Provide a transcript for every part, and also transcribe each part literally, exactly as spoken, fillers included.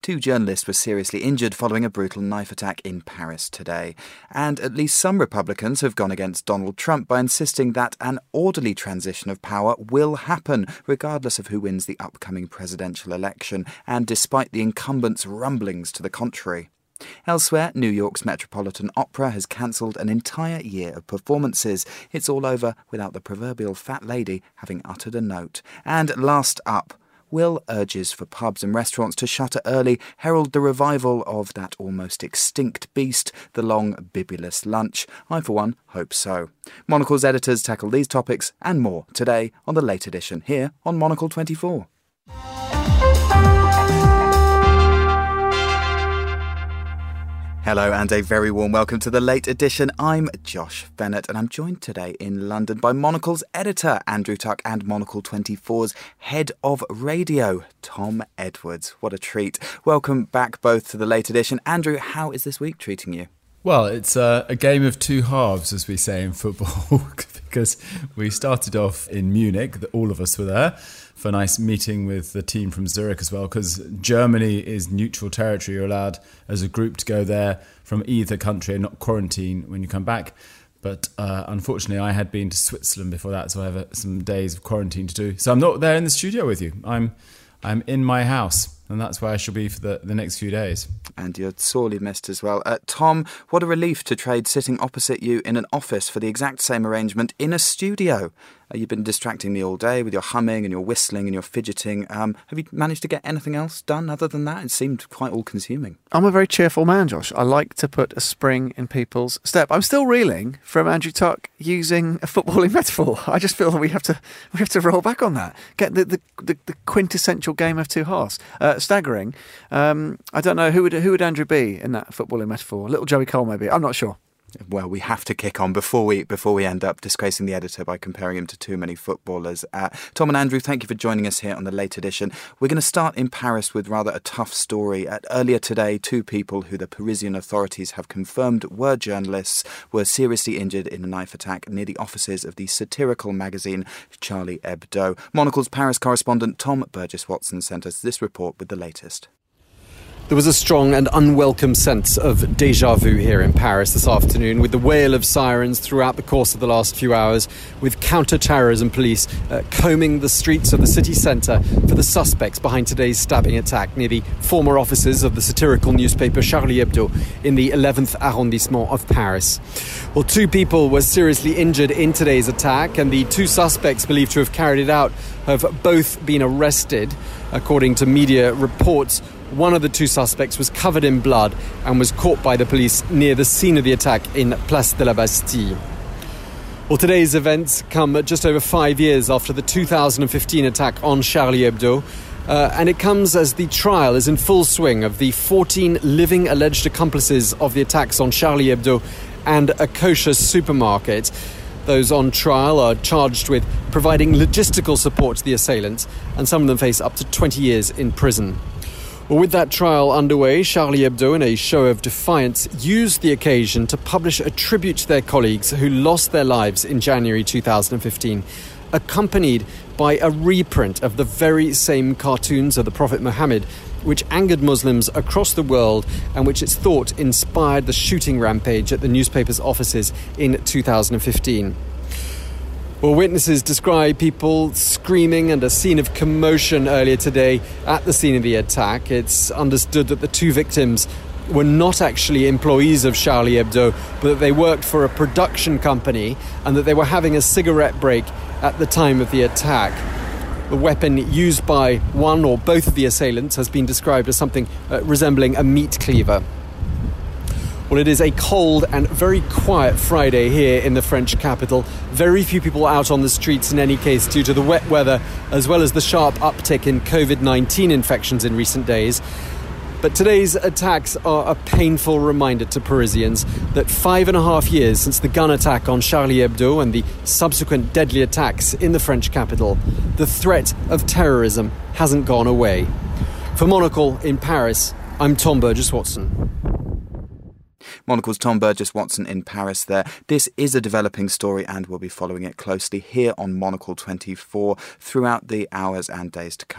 Two journalists were seriously injured following a brutal knife attack in Paris today. And at least some Republicans have gone against Donald Trump by insisting that an orderly transition of power will happen, regardless of who wins the upcoming presidential election, and despite the incumbent's rumblings to the contrary. Elsewhere, New York's Metropolitan Opera has cancelled an entire year of performances. It's all over without the proverbial fat lady having uttered a note. And last up, will urges for pubs and restaurants to shutter early herald the revival of that almost extinct beast, the long bibulous lunch? I, for one, hope so. Monocle's editors tackle these topics and more today on the Late Edition here on Monocle twenty-four. Hello and a very warm welcome to the Late Edition. I'm Josh Bennett and I'm joined today in London by Monocle's editor, Andrew Tuck, and Monocle twenty-four's head of radio, Tom Edwards. What a treat. Welcome back both to the Late Edition. Andrew, how is this week treating you? Well, it's uh, a game of two halves, as we say in football, because we started off in Munich, all of us were there, for a nice meeting with the team from Zurich as well, because Germany is neutral territory. You're allowed as a group to go there from either country and not quarantine when you come back. But uh, unfortunately, I had been to Switzerland before that, so I have uh, some days of quarantine to do. So I'm not there in the studio with you. I'm I'm in my house, and that's where I shall be for the, the next few days. And you're sorely missed as well. Uh, Tom, what a relief to trade sitting opposite you in an office for the exact same arrangement in a studio. Uh, you've been distracting me all day with your humming and your whistling and your fidgeting. Um, have you managed to get anything else done other than that? It seemed quite all-consuming. I'm a very cheerful man, Josh. I like to put a spring in people's step. I'm still reeling from Andrew Tuck using a footballing metaphor. I just feel that we have to we have to roll back on that. Get the the, the, the quintessential game of two halves. Uh, staggering. Um, I don't know, who would who would Andrew be in that footballing metaphor? Little Joey Cole, maybe. I'm not sure. Well, we have to kick on before we before we end up disgracing the editor by comparing him to too many footballers. Uh, Tom and Andrew, thank you for joining us here on the Late Edition. We're going to start in Paris with rather a tough story. Uh, earlier today, two people who the Parisian authorities have confirmed were journalists were seriously injured in a knife attack near the offices of the satirical magazine Charlie Hebdo. Monocle's Paris correspondent Tom Burgess-Watson sent us this report with the latest. There was a strong and unwelcome sense of déjà vu here in Paris this afternoon, with the wail of sirens throughout the course of the last few hours, with counter-terrorism police uh, combing the streets of the city centre for the suspects behind today's stabbing attack near the former offices of the satirical newspaper Charlie Hebdo in the eleventh arrondissement of Paris. Well, two people were seriously injured in today's attack, and the two suspects believed to have carried it out have both been arrested. According to media reports, one of the two suspects was covered in blood and was caught by the police near the scene of the attack in Place de la Bastille. Well, today's events come just over five years after the two thousand fifteen attack on Charlie Hebdo, uh, and it comes as the trial is in full swing of the fourteen living alleged accomplices of the attacks on Charlie Hebdo and a kosher supermarket. Those on trial are charged with providing logistical support to the assailants, and some of them face up to twenty years in prison. Well, with that trial underway, Charlie Hebdo, in a show of defiance, used the occasion to publish a tribute to their colleagues who lost their lives in January two thousand fifteen, accompanied by a reprint of the very same cartoons of the Prophet Muhammad, which angered Muslims across the world and which it's thought inspired the shooting rampage at the newspaper's offices in two thousand fifteen. Well, witnesses describe people screaming and a scene of commotion earlier today at the scene of the attack. It's understood that the two victims were not actually employees of Charlie Hebdo, but that they worked for a production company and that they were having a cigarette break at the time of the attack. The weapon used by one or both of the assailants has been described as something uh, resembling a meat cleaver. Well, it is a cold and very quiet Friday here in the French capital. Very few people out on the streets in any case due to the wet weather, as well as the sharp uptick in covid nineteen infections in recent days. But today's attacks are a painful reminder to Parisians that five and a half years since the gun attack on Charlie Hebdo and the subsequent deadly attacks in the French capital, the threat of terrorism hasn't gone away. For Monocle in Paris, I'm Tom Burgess-Watson. Monocle's Tom Burgess-Watson in Paris there. This is a developing story and we'll be following it closely here on Monocle twenty-four throughout the hours and days to come.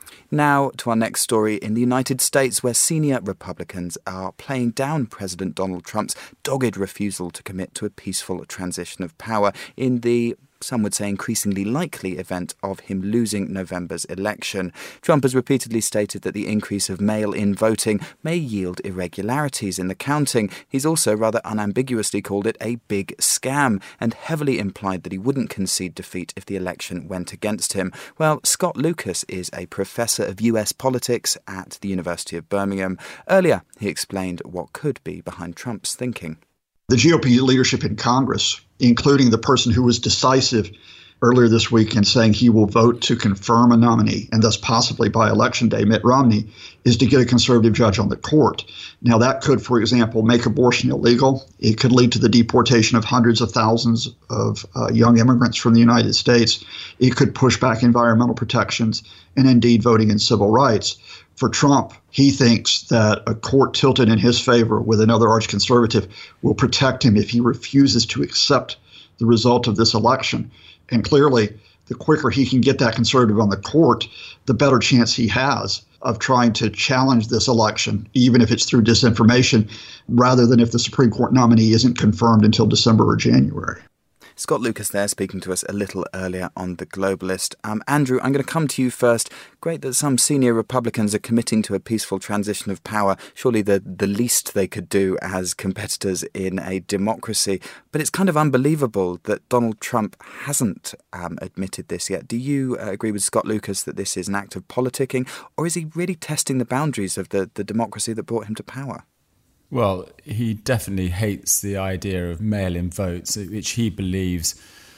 Now to our next story in the United States, where senior Republicans are playing down President Donald Trump's dogged refusal to commit to a peaceful transition of power in the, some would say, increasingly likely event of him losing November's election. Trump has repeatedly stated that the increase of mail-in voting may yield irregularities in the counting. He's also rather unambiguously called it a big scam and heavily implied that he wouldn't concede defeat if the election went against him. Well, Scott Lucas is a professor of U S politics at the University of Birmingham. Earlier, he explained what could be behind Trump's thinking. The G O P leadership in Congress, including the person who was decisive earlier this week in saying he will vote to confirm a nominee, and thus possibly by Election Day, Mitt Romney, is to get a conservative judge on the court. Now, that could, for example, make abortion illegal. It could lead to the deportation of hundreds of thousands of uh, young immigrants from the United States. It could push back environmental protections and indeed voting in civil rights. For Trump, he thinks that a court tilted in his favor with another arch conservative will protect him if he refuses to accept the result of this election. And clearly, the quicker he can get that conservative on the court, the better chance he has of trying to challenge this election, even if it's through disinformation, rather than if the Supreme Court nominee isn't confirmed until December or January. Scott Lucas there speaking to us a little earlier on The Globalist. Um, Andrew, I'm going to come to you first. Great that some senior Republicans are committing to a peaceful transition of power. Surely the, the least they could do as competitors in a democracy. But it's kind of unbelievable that Donald Trump hasn't um, admitted this yet. Do you uh, agree with Scott Lucas that this is an act of politicking? Or is he really testing the boundaries of the, the democracy that brought him to power? Well, he definitely hates the idea of mail-in votes, which he believes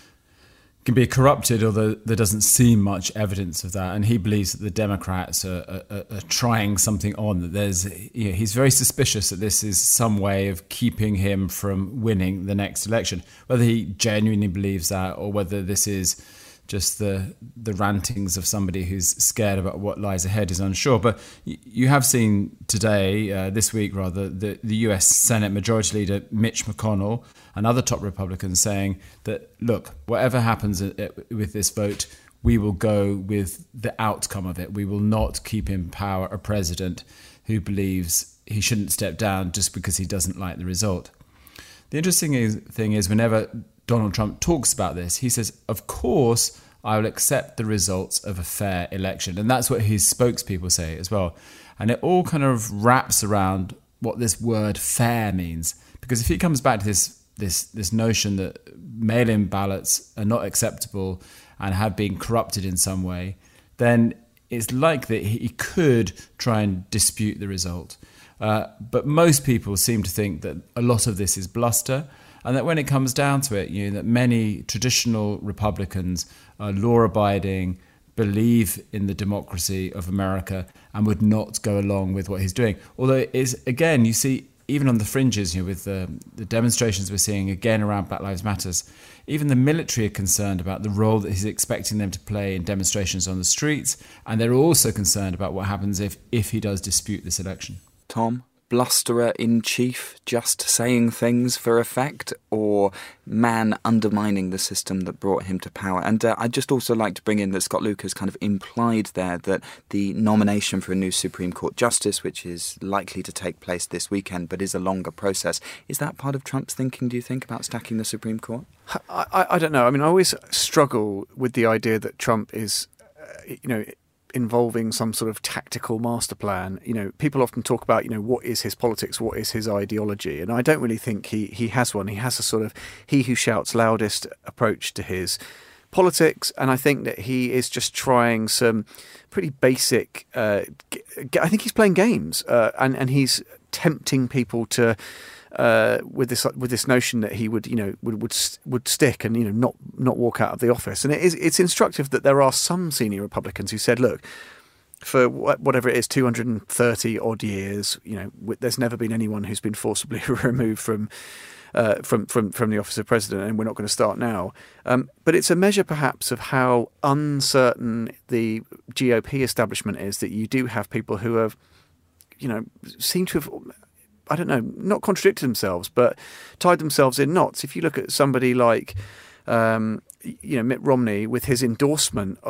can be corrupted, although there doesn't seem much evidence of that. And he believes that the Democrats are, are, are trying something on. That there's, you know, he's very suspicious that this is some way of keeping him from winning the next election. Whether he genuinely believes that, or whether this is just the the rantings of somebody who's scared about what lies ahead is unsure. But you have seen today, uh, this week rather, the, the U S Senate Majority Leader Mitch McConnell and other top Republicans saying that, look, whatever happens with this vote, we will go with the outcome of it. We will not keep in power a president who believes he shouldn't step down just because he doesn't like the result. The interesting is, thing is whenever Donald Trump talks about this, he says, of course, I will accept the results of a fair election. And that's what his spokespeople say as well. And it all kind of wraps around what this word fair means. Because if he comes back to this this this notion that mail-in ballots are not acceptable and have been corrupted in some way, then it's like that he could try and dispute the result. Uh, but most people seem to think that a lot of this is bluster. And that when it comes down to it, you know, that many traditional Republicans are law-abiding, believe in the democracy of America, and would not go along with what he's doing. Although it is, again, you see, even on the fringes, you know, with the, the demonstrations we're seeing again around Black Lives Matter, even the military are concerned about the role that he's expecting them to play in demonstrations on the streets, and they're also concerned about what happens if, if he does dispute this election. Tom? Blusterer in chief, just saying things for effect, or man undermining the system that brought him to power? And uh, I'd just also like to bring in that Scott Lucas kind of implied there that the nomination for a new Supreme Court justice, which is likely to take place this weekend but is a longer process, is that part of Trump's thinking, do you think, about stacking the Supreme Court? I, I, I don't know. I mean, I always struggle with the idea that Trump is, uh, you know, involving some sort of tactical master plan. You know, people often talk about, you know, what is his politics, what is his ideology, and I don't really think he he has one. He has a sort of he who shouts loudest approach to his politics, and I think that he is just trying some pretty basic. Uh, I think he's playing games, uh, and and he's tempting people to. Uh, with this with this notion that he would you know would would would stick and you know not not walk out of the office. And it is it's instructive that there are some senior Republicans who said, look, for whatever it is, two hundred thirty odd years, you know, there's never been anyone who's been forcibly removed from uh, from from from the office of president, and we're not going to start now. Um, but it's a measure perhaps of how uncertain the G O P establishment is, that you do have people who have, you know, seem to have, I don't know, not contradicted themselves, but tied themselves in knots. If you look at somebody like, um, you know, Mitt Romney with his endorsement of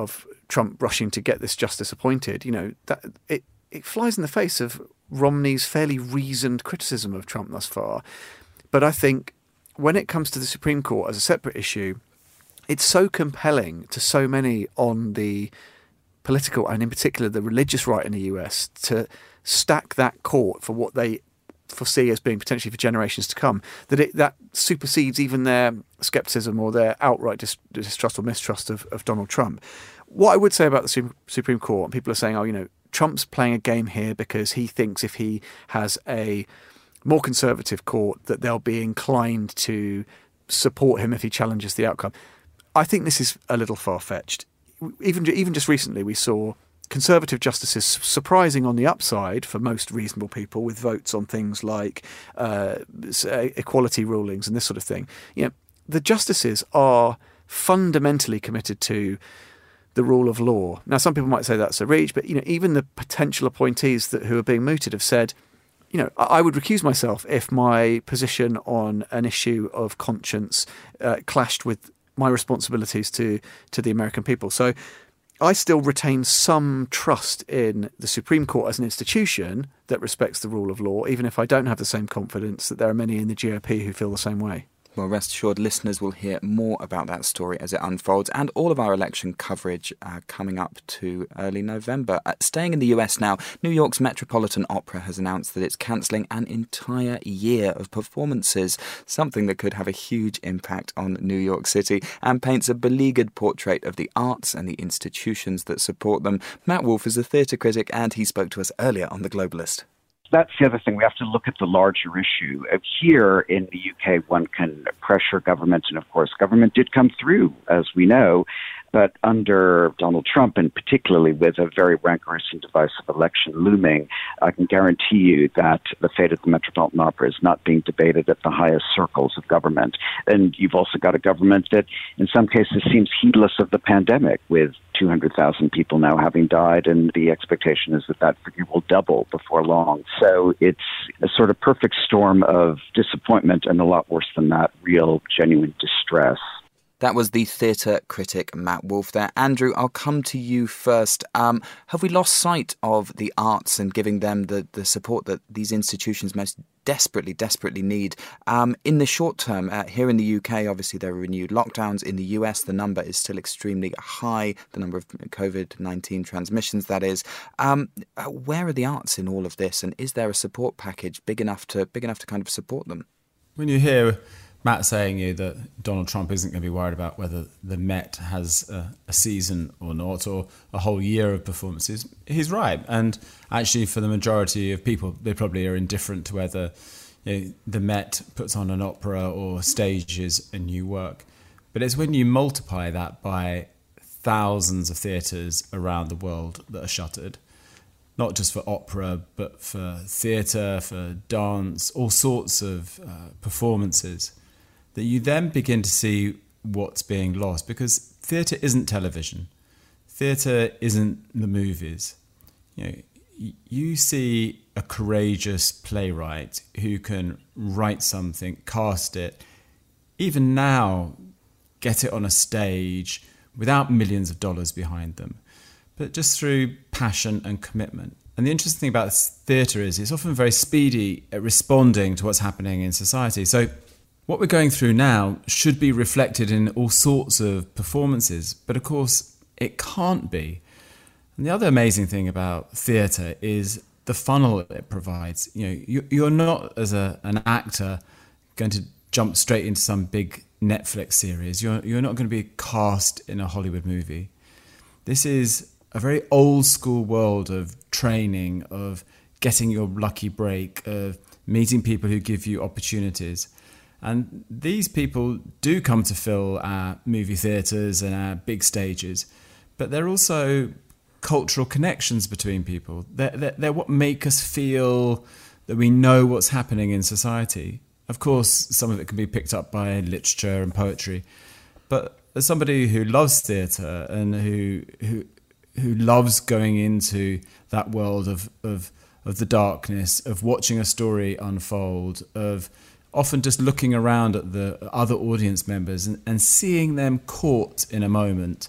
Trump rushing to get this justice appointed, you know, that it, it flies in the face of Romney's fairly reasoned criticism of Trump thus far. But I think when it comes to the Supreme Court as a separate issue, it's so compelling to so many on the political and in particular the religious right in the U S to stack that court for what they foresee as being potentially for generations to come, that it that supersedes even their scepticism or their outright dis- distrust or mistrust of, of Donald Trump. What I would say about the Supreme, Supreme Court, and people are saying, oh, you know, Trump's playing a game here because he thinks if he has a more conservative court that they'll be inclined to support him if he challenges the outcome. I think this is a little far-fetched. Even even just recently, we saw conservative justices surprising on the upside for most reasonable people with votes on things like uh, equality rulings and this sort of thing. You know, the justices are fundamentally committed to the rule of law. Now, some people might say that's a reach, but you know, even the potential appointees that who are being mooted have said, you know, I would recuse myself if my position on an issue of conscience uh, clashed with my responsibilities to to the American people. So I still retain some trust in the Supreme Court as an institution that respects the rule of law, even if I don't have the same confidence that there are many in the G O P who feel the same way. Well, rest assured, listeners will hear more about that story as it unfolds, and all of our election coverage uh, coming up to early November. Uh, staying in the U S now, New York's Metropolitan Opera has announced that it's cancelling an entire year of performances, something that could have a huge impact on New York City and paints a beleaguered portrait of the arts and the institutions that support them. Matt Wolf is a theatre critic, and he spoke to us earlier on The Globalist. That's the other thing. We have to look at the larger issue. Here in the U K, one can pressure government, and of course, government did come through, as we know. But under Donald Trump, and particularly with a very rancorous and divisive election looming, I can guarantee you that the fate of the Metropolitan Opera is not being debated at the highest circles of government. And you've also got a government that, in some cases, seems heedless of the pandemic, with two hundred thousand people now having died, and the expectation is that that figure will double before long. So it's a sort of perfect storm of disappointment and, a lot worse than that, real, genuine distress. That was the theatre critic Matt Wolf there. Andrew, I'll come to you first. Um, have we lost sight of the arts and giving them the, the support that these institutions most desperately, desperately need? Um, in the short term, uh, here in the U K, obviously there are renewed lockdowns. In the U S, the number is still extremely high, the number of covid nineteen transmissions, that is. Um, where are the arts in all of this? And is there a support package big enough to big enough to kind of support them? When you hear Matt saying you that Donald Trump isn't going to be worried about whether the Met has a, a season or not, or a whole year of performances, he's right. And actually, for the majority of people, they probably are indifferent to whether you know, the Met puts on an opera or stages a new work. But it's when you multiply that by thousands of theatres around the world that are shuttered, not just for opera, but for theatre, for dance, all sorts of uh, performances, that you then begin to see what's being lost, because theatre isn't television. Theatre isn't the movies. You know, y- you see a courageous playwright who can write something, cast it, even now get it on a stage without millions of dollars behind them, but just through passion and commitment. And the interesting thing about theatre is it's often very speedy at responding to what's happening in society. So what we're going through now should be reflected in all sorts of performances, but of course it can't be. And the other amazing thing about theatre is the funnel it provides. You know, you're not, as a, an actor, going to jump straight into some big Netflix series. You're you're not going to be cast in a Hollywood movie. This is a very old school world of training, of getting your lucky break, of meeting people who give you opportunities. And these people do come to fill our movie theatres and our big stages, but they're also cultural connections between people. They're, they're, they're what make us feel that we know what's happening in society. Of course, some of it can be picked up by literature and poetry, but as somebody who loves theatre and who who who loves going into that world of, of of the darkness, of watching a story unfold, of often just looking around at the other audience members and, and seeing them caught in a moment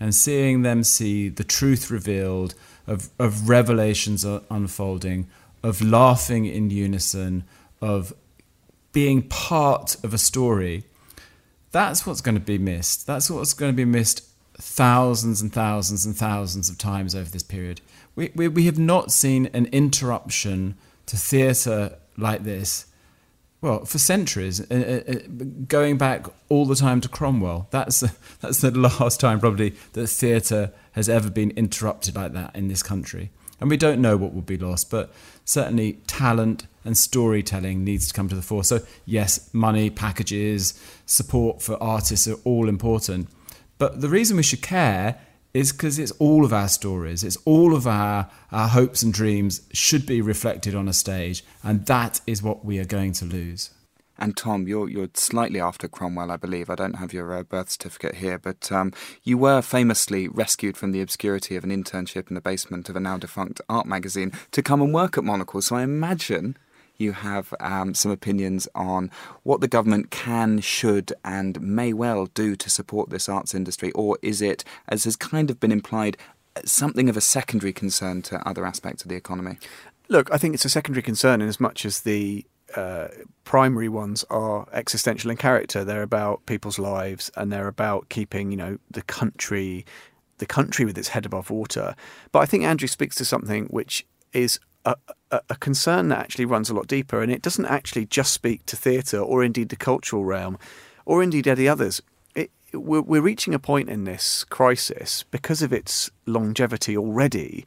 and seeing them see the truth revealed, of, of revelations unfolding, of laughing in unison, of being part of a story, that's what's going to be missed. That's what's going to be missed thousands and thousands and thousands of times over this period. We, we, we have not seen an interruption to theatre like this, well, for centuries, uh, uh, going back all the time to Cromwell. That's, uh, that's the last time probably that theatre has ever been interrupted like that in this country. And we don't know what will be lost, but certainly talent and storytelling needs to come to the fore. So yes, money, packages, support for artists are all important. But the reason we should care is because it's all of our stories. It's all of our, our hopes and dreams should be reflected on a stage. And that is what we are going to lose. And Tom, you're you're slightly after Cromwell, I believe. I don't have your uh, birth certificate here, but um, you were famously rescued from the obscurity of an internship in the basement of a now-defunct art magazine to come and work at Monocle. So I imagine you have um, some opinions on what the government can, should and may well do to support this arts industry, or is it, as has kind of been implied, something of a secondary concern to other aspects of the economy? Look, I think it's a secondary concern in as much as the uh, primary ones are existential in character. They're about people's lives and they're about keeping, you know, the country, the country with its head above water. But I think Andrew speaks to something which is A, a, a concern that actually runs a lot deeper, and it doesn't actually just speak to theatre or indeed the cultural realm or indeed any others. It, we're, we're reaching a point in this crisis because of its longevity already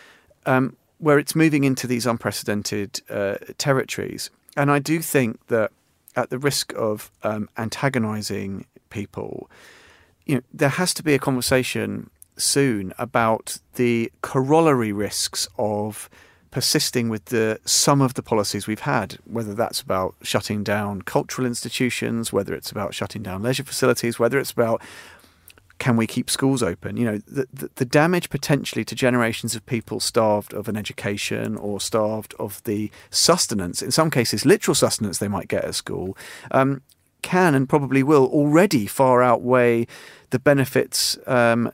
um, where it's moving into these unprecedented uh, territories. And I do think that at the risk of um, antagonising people, you know, there has to be a conversation soon about the corollary risks of persisting with the some of the policies we've had, whether that's about shutting down cultural institutions, whether it's about shutting down leisure facilities, whether it's about can we keep schools open? You know, the, the, the damage potentially to generations of people starved of an education or starved of the sustenance, in some cases literal sustenance they might get at school, um, can and probably will already far outweigh the benefits um,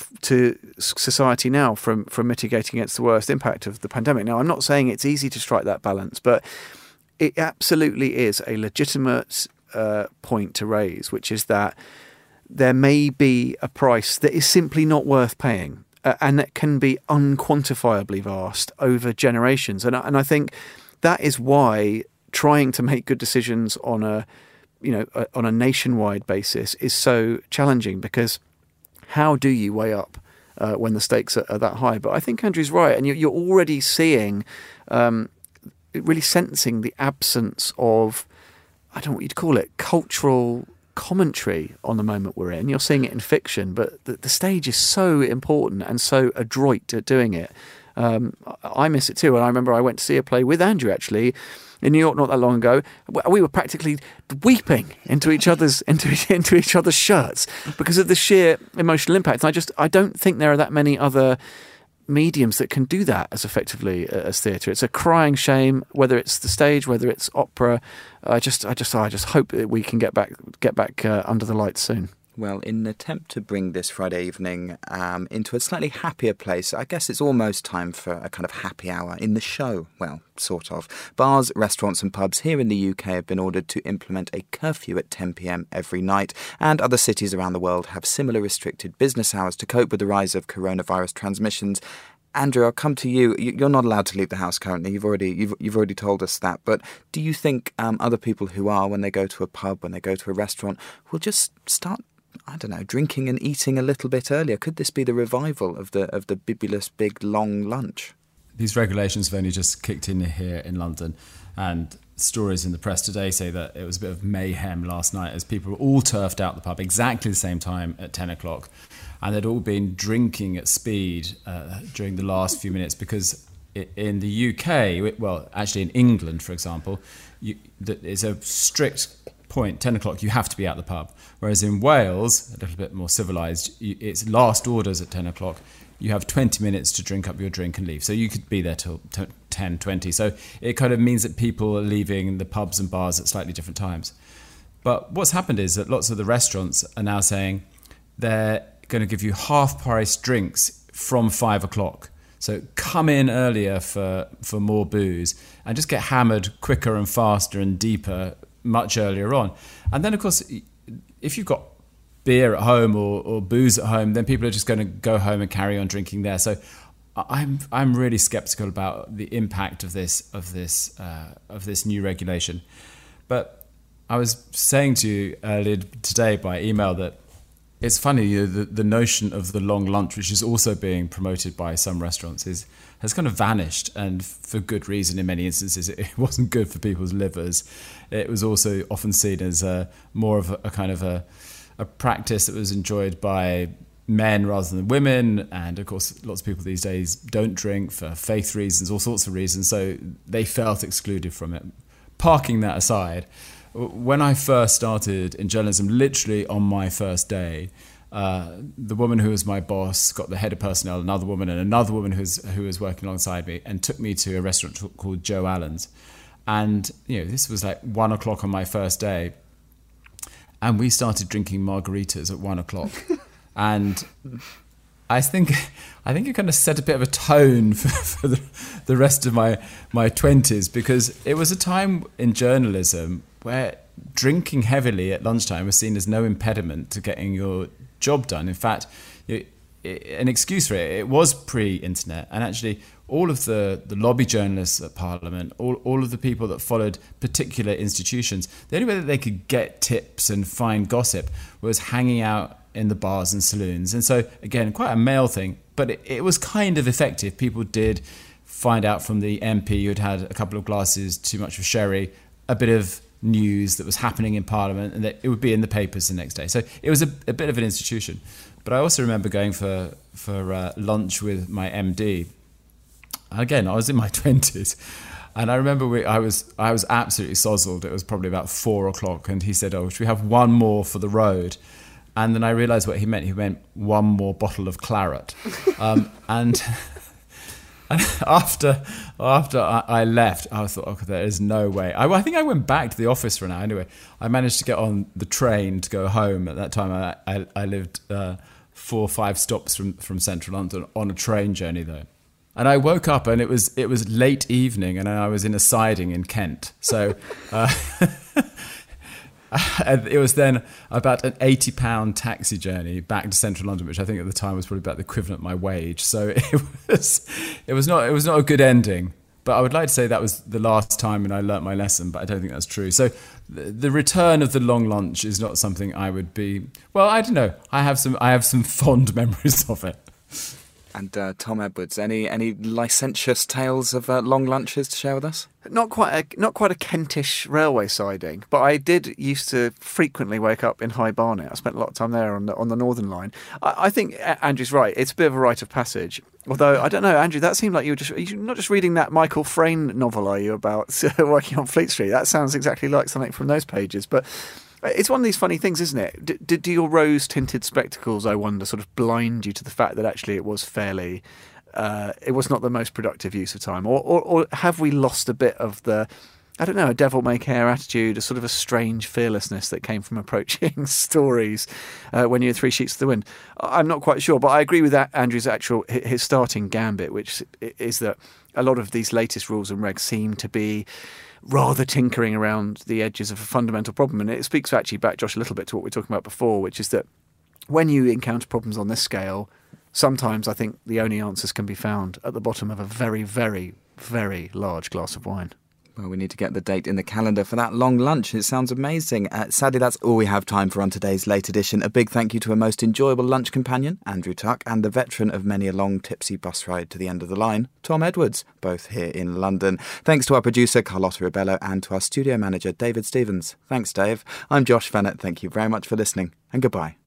to society now from, from mitigating against the worst impact of the pandemic. Now, I'm not saying it's easy to strike that balance, but it absolutely is a legitimate uh, point to raise, which is that there may be a price that is simply not worth paying uh, and that can be unquantifiably vast over generations. And, and I think that is why trying to make good decisions on a you know, on a nationwide basis is so challenging, because how do you weigh up uh, when the stakes are, are that high? But I think Andrew's right, and you're, you're already seeing, um, really sensing the absence of, I don't know what you'd call it, cultural commentary on the moment we're in. You're seeing it in fiction, but the, the stage is so important and so adroit at doing it. Um, I miss it too, and I remember I went to see a play with Andrew actually in New York not that long ago. We were practically weeping into each other's into into each other's shirts because of the sheer emotional impact. And I just I don't think there are that many other mediums that can do that as effectively as theatre. It's a crying shame, whether it's the stage, whether it's opera. I just I just I just hope that we can get back get back uh, under the lights soon. Well, in an attempt to bring this Friday evening um, into a slightly happier place, I guess it's almost time for a kind of happy hour in the show. Well, sort of. Bars, restaurants and pubs here in the U K have been ordered to implement a curfew at ten p.m. every night, and other cities around the world have similar restricted business hours to cope with the rise of coronavirus transmissions. Andrew, I'll come to you. You're not allowed to leave the house currently. You've already you've you've already told us that. But do you think um, other people who are, when they go to a pub, when they go to a restaurant, will just start, I don't know, drinking and eating a little bit earlier? Could this be the revival of the of the bibulous big long lunch? These regulations have only just kicked in here in London, and stories in the press today say that it was a bit of mayhem last night as people were all turfed out the pub exactly the same time at ten o'clock, and they'd all been drinking at speed uh, during the last few minutes, because in the U K, well, actually in England, for example, you, it's a strict point, ten o'clock, you have to be at the pub. Whereas in Wales, a little bit more civilised, it's last orders at ten o'clock. You have twenty minutes to drink up your drink and leave. So you could be there till ten, twenty. So it kind of means that people are leaving the pubs and bars at slightly different times. But what's happened is that lots of the restaurants are now saying they're going to give you half-price drinks from five o'clock. So come in earlier for, for more booze and just get hammered quicker and faster and deeper much earlier on. And then, of course, if you've got beer at home or, or booze at home, then people are just going to go home and carry on drinking there. So I'm I'm really sceptical about the impact of this of this uh, of this new regulation. But I was saying to you earlier today by email that it's funny, you know, the, the notion of the long lunch, which is also being promoted by some restaurants, is has kind of vanished, and for good reason in many instances. It wasn't good for people's livers. It was also often seen as a, more of a, a kind of a, a practice that was enjoyed by men rather than women, and of course lots of people these days don't drink for faith reasons, all sorts of reasons, so they felt excluded from it. Parking that aside, when I first started in journalism, literally on my first day, uh, the woman who was my boss got the head of personnel, another woman and another woman who's, who was working alongside me, and took me to a restaurant called Joe Allen's. And you know, this was like one o'clock on my first day, and we started drinking margaritas at one o'clock. And I think I think it kind of set a bit of a tone for, for the, the rest of my my twenties, because it was a time in journalism where drinking heavily at lunchtime was seen as no impediment to getting your job done. In fact, it, it, an excuse for it, it was pre-internet, and actually all of the, the lobby journalists at Parliament, all, all of the people that followed particular institutions, the only way that they could get tips and find gossip was hanging out in the bars and saloons. And so, again, quite a male thing, but it, it was kind of effective. People did find out from the M P who'd had a couple of glasses too much of sherry, a bit of news that was happening in Parliament, and that it would be in the papers the next day. So it was a, a bit of an institution. But I also remember going for, for uh, lunch with my M D. Again, I was in my twenties. And I remember we, I was I was absolutely sozzled. It was probably about four o'clock. And he said, oh, should we have one more for the road? And then I realised what he meant. He meant one more bottle of claret. Um, and, and after after I, I left, I thought, okay, there is no way. I, I think I went back to the office for an hour. Anyway, I managed to get on the train to go home. At that time, I, I, I lived uh, four or five stops from, from central London on a train journey, though. And I woke up and it was it was late evening, and I was in a siding in Kent. So... Uh, it was then about an eighty pound taxi journey back to central London, which I think at the time was probably about the equivalent of my wage. So it was, it was not, it was not a good ending. But I would like to say that was the last time when I learnt my lesson, but I don't think that's true. So the, the return of the long lunch is not something I would be. Well, I don't know. I have some, I have some fond memories of it. And uh, Tom Edwards, any any licentious tales of uh, long lunches to share with us? Not quite a not quite a Kentish railway siding, but I did used to frequently wake up in High Barnet. I spent a lot of time there on the on the Northern Line. I, I think Andrew's right. It's a bit of a rite of passage. Although I don't know, Andrew, that seemed like you were just you're not just reading that Michael Frayn novel, are you, about working on Fleet Street? That sounds exactly like something from those pages, but. It's one of these funny things, isn't it? D- did your rose-tinted spectacles, I wonder, sort of blind you to the fact that actually it was fairly, uh, it was not the most productive use of time? Or, or, or have we lost a bit of the, I don't know, a devil-may-care attitude, a sort of a strange fearlessness that came from approaching stories uh, when you're three sheets to the wind? I'm not quite sure, but I agree with that, Andrew's actual, his starting gambit, which is that a lot of these latest rules and regs seem to be rather tinkering around the edges of a fundamental problem. And it speaks actually back, Josh, a little bit to what we were talking about before, which is that when you encounter problems on this scale, sometimes I think the only answers can be found at the bottom of a very, very, very large glass of wine. Well, we need to get the date in the calendar for that long lunch. It sounds amazing. Uh, sadly, that's all we have time for on today's Late Edition. A big thank you to a most enjoyable lunch companion, Andrew Tuck, and the veteran of many a long tipsy bus ride to the end of the line, Tom Edwards, both here in London. Thanks to our producer, Carlotta Ribello, and to our studio manager, David Stevens. Thanks, Dave. I'm Josh Fennett. Thank you very much for listening, and goodbye.